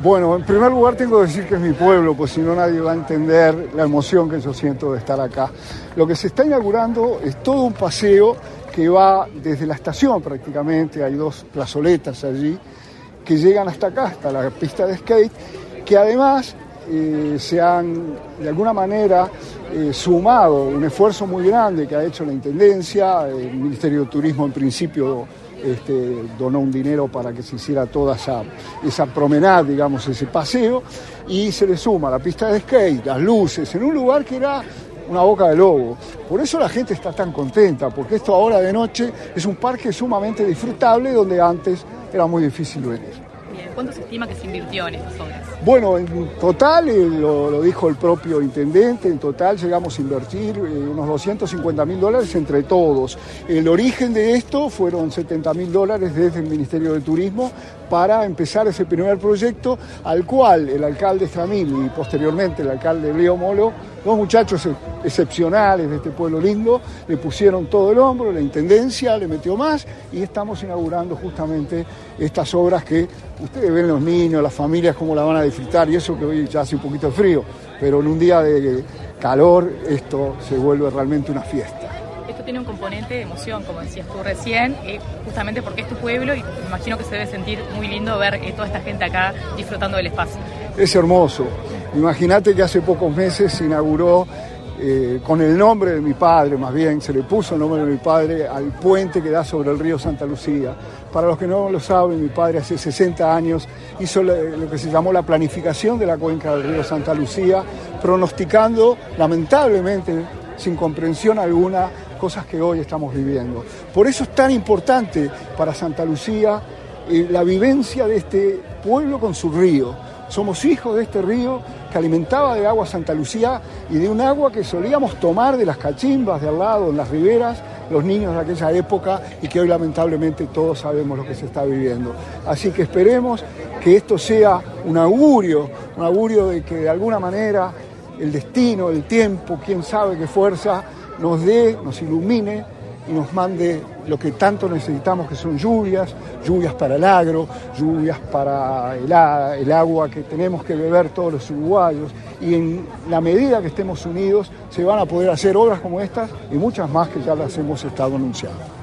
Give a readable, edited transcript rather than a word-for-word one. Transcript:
Bueno, en primer lugar tengo que decir que es mi pueblo, pues si no nadie va a entender la emoción que yo siento de estar acá. Lo que se está inaugurando es todo un paseo que va desde la estación prácticamente, hay 2 plazoletas allí, que llegan hasta acá, hasta la pista de skate, que además se han de alguna manera sumado un esfuerzo muy grande que ha hecho la Intendencia. El Ministerio de Turismo en principio donó un dinero para que se hiciera toda esa promenada, digamos, ese paseo, y se le suma la pista de skate, las luces, en un lugar que era una boca de lobo. Por eso la gente está tan contenta, porque esto ahora de noche es un parque sumamente disfrutable donde antes era muy difícil venir. Bien, ¿cuánto se estima que se invirtió en estas obras? Bueno, en total, lo dijo el propio intendente, en total llegamos a invertir unos $250.000 entre todos. El origen de esto fueron $70.000 desde el Ministerio de Turismo para empezar ese primer proyecto, al cual el alcalde Stramil y posteriormente el alcalde Leo Molo, 2 muchachos excepcionales de este pueblo lindo, le pusieron todo el hombro, la Intendencia le metió más y estamos inaugurando justamente estas obras que ustedes ven los niños, las familias cómo la van a disfrutar, y eso que hoy ya hace un poquito de frío, pero en un día de calor esto se vuelve realmente una fiesta. Esto tiene un componente de emoción, como decías tú recién, justamente porque es tu pueblo y me imagino que se debe sentir muy lindo ver toda esta gente acá disfrutando del espacio. Es hermoso. Imagínate que hace pocos meses se inauguró con el nombre de mi padre, más bien, se le puso el nombre de mi padre al puente que da sobre el río Santa Lucía. Para los que no lo saben, mi padre hace 60 años hizo lo que se llamó la planificación de la cuenca del río Santa Lucía, pronosticando, lamentablemente, sin comprensión alguna, cosas que hoy estamos viviendo. Por eso es tan importante para Santa Lucía la vivencia de este pueblo con su río. Somos hijos de este río que alimentaba de agua Santa Lucía y de un agua que solíamos tomar de las cachimbas de al lado, en las riberas, los niños de aquella época, y que hoy lamentablemente todos sabemos lo que se está viviendo. Así que esperemos que esto sea un augurio de que de alguna manera el destino, el tiempo, quién sabe qué fuerza, nos ilumine y nos mande lo que tanto necesitamos, que son lluvias para el agro, lluvias para el agua que tenemos que beber todos los uruguayos, y en la medida que estemos unidos se van a poder hacer obras como estas y muchas más que ya las hemos estado anunciando.